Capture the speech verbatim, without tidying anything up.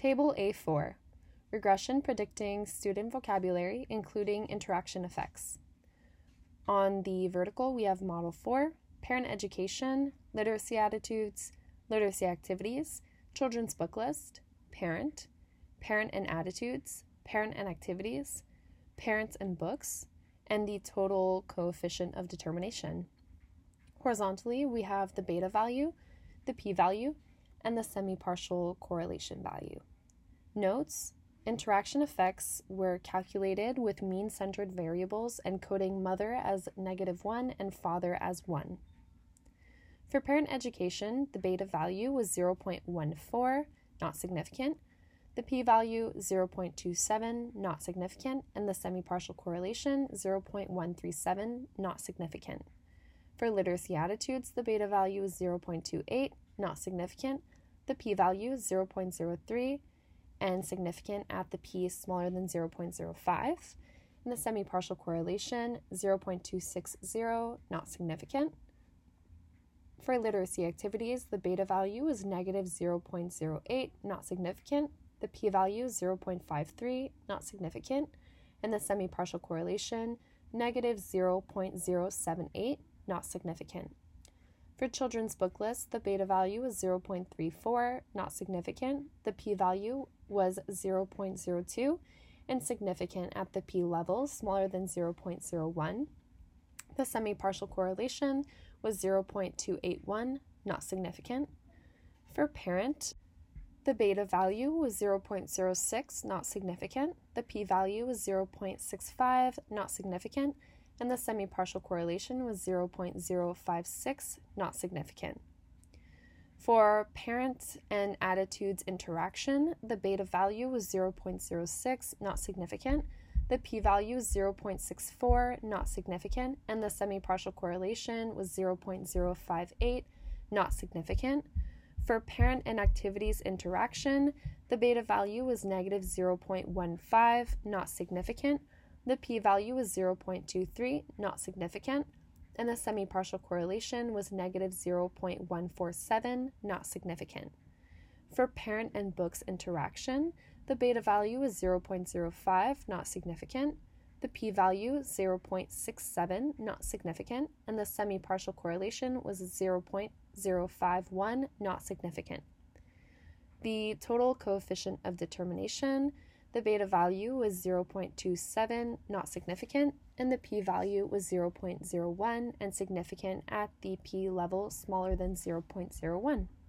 Table A four, regression predicting student vocabulary, including interaction effects. On the vertical, we have Model four, parent education, literacy attitudes, literacy activities, children's book list, parent, parent and attitudes, parent and activities, parents and books, and the total coefficient of determination. Horizontally, we have the beta value, the p-value, and the semi-partial correlation value. Notes: interaction effects were calculated with mean-centered variables encoding mother as negative one and father as one. For parent education, the beta value was zero point one four, not significant, the p-value zero point two seven, not significant, and the semi-partial correlation zero point one three seven, not significant. For literacy attitudes, the beta value is zero point two eight, not significant, the p-value is zero point zero three, and significant at the p smaller than zero point zero five, and the semi-partial correlation zero point two six zero, not significant. For literacy activities, the beta value is negative zero point zero eight, not significant, the p-value is zero point five three, not significant, and the semi-partial correlation negative zero point zero seven eight, not significant. For children's book list, the beta value was zero point three four, not significant, the p-value was zero point zero two, and significant at the p level smaller than zero point zero one. The semi-partial correlation was zero point two eight one, not significant. For parent, the beta value was zero point zero six, not significant, the p-value was zero point six five, not significant, and the semi-partial correlation was zero point zero five six, not significant. For parent and attitudes interaction, the beta value was zero point zero six, not significant, the p-value is zero point six four, not significant, and the semi-partial correlation was zero point zero five eight, not significant. For parent and activities interaction, the beta value was negative zero point one five, not significant, the p-value was zero point two three, not significant, and the semi-partial correlation was negative zero point one four seven, not significant. For parent and books interaction, the beta value was zero point zero five, not significant, the p-value zero point six seven, not significant, and the semi-partial correlation was zero point zero five one, not significant. The total coefficient of determination, the beta value was zero point two seven, not significant, and the p-value was zero point zero one and significant at the p level smaller than zero point zero one.